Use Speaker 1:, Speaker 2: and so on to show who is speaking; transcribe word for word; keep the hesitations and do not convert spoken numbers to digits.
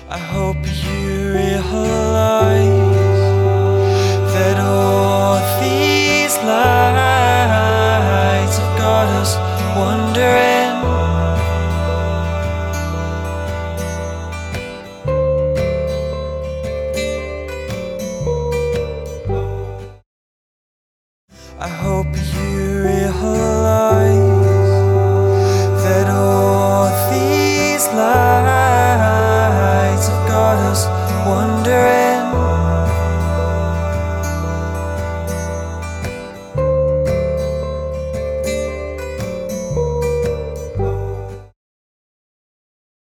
Speaker 1: I hope you realize that all these lights have got us wondering. I hope you realize